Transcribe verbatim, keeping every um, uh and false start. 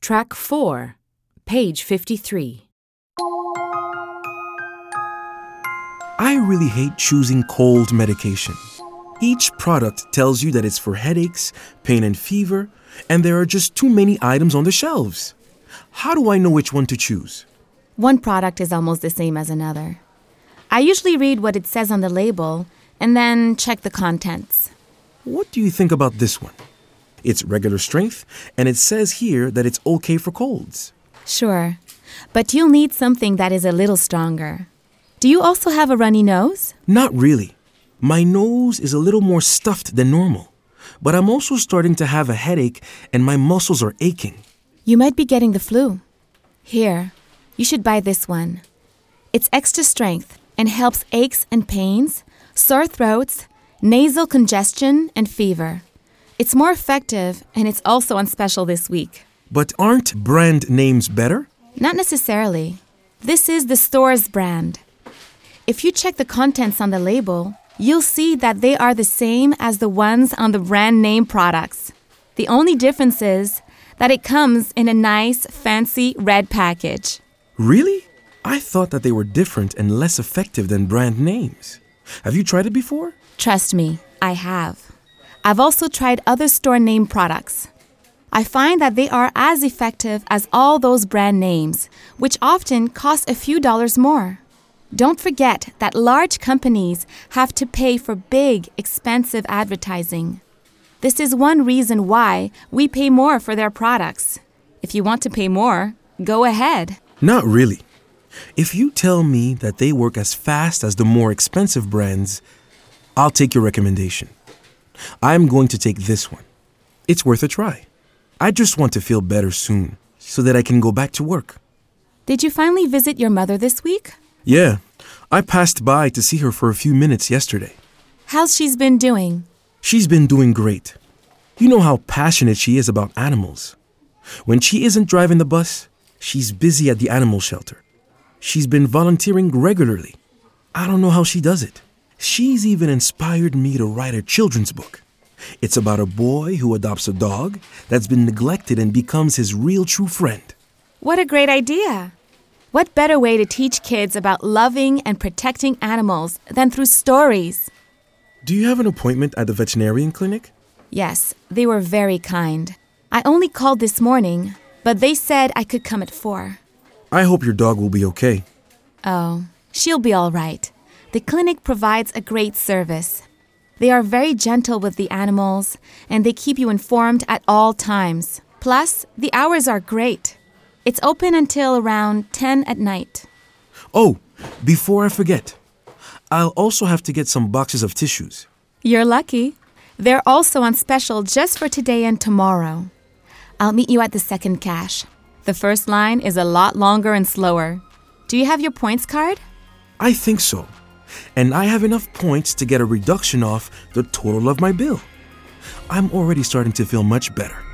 Track four, page fifty-three. I really hate choosing cold medication. Each product tells you that it's for headaches, pain and fever, and there are just too many items on the shelves. How do I know which one to choose? One product is almost the same as another. I usually read what it says on the label and then check the contents. What do you think about this one? It's regular strength, and it says here that it's okay for colds. Sure, but you'll need something that is a little stronger. Do you also have a runny nose? Not really. My nose is a little more stuffed than normal, but I'm also starting to have a headache and my muscles are aching. You might be getting the flu. Here, you should buy this one. It's extra strength and helps aches and pains, sore throats, nasal congestion, and fever. It's more effective, and it's also on special this week. But aren't brand names better? Not necessarily. This is the store's brand. If you check the contents on the label, you'll see that they are the same as the ones on the brand name products. The only difference is that it comes in a nice, fancy red package. Really? I thought that they were different and less effective than brand names. Have you tried it before? Trust me, I have. I've also tried other store name products. I find that they are as effective as all those brand names, which often cost a few dollars more. Don't forget that large companies have to pay for big, expensive advertising. This is one reason why we pay more for their products. If you want to pay more, go ahead. Not really. If you tell me that they work as fast as the more expensive brands, I'll take your recommendation. I'm going to take this one. It's worth a try. I just want to feel better soon so that I can go back to work. Did you finally visit your mother this week? Yeah, I passed by to see her for a few minutes yesterday. How's she's been doing? She's been doing great. You know how passionate she is about animals. When she isn't driving the bus, she's busy at the animal shelter. She's been volunteering regularly. I don't know how she does it. She's even inspired me to write a children's book. It's about a boy who adopts a dog that's been neglected and becomes his real true friend. What a great idea! What better way to teach kids about loving and protecting animals than through stories? Do you have an appointment at the veterinarian clinic? Yes, they were very kind. I only called this morning, but they said I could come at four. I hope your dog will be okay. Oh, she'll be all right. The clinic provides a great service. They are very gentle with the animals, and they keep you informed at all times. Plus, the hours are great. It's open until around ten at night. Oh, before I forget, I'll also have to get some boxes of tissues. You're lucky. They're also on special just for today and tomorrow. I'll meet you at the second cash. The first line is a lot longer and slower. Do you have your points card? I think so. And I have enough points to get a reduction off the total of my bill. I'm already starting to feel much better.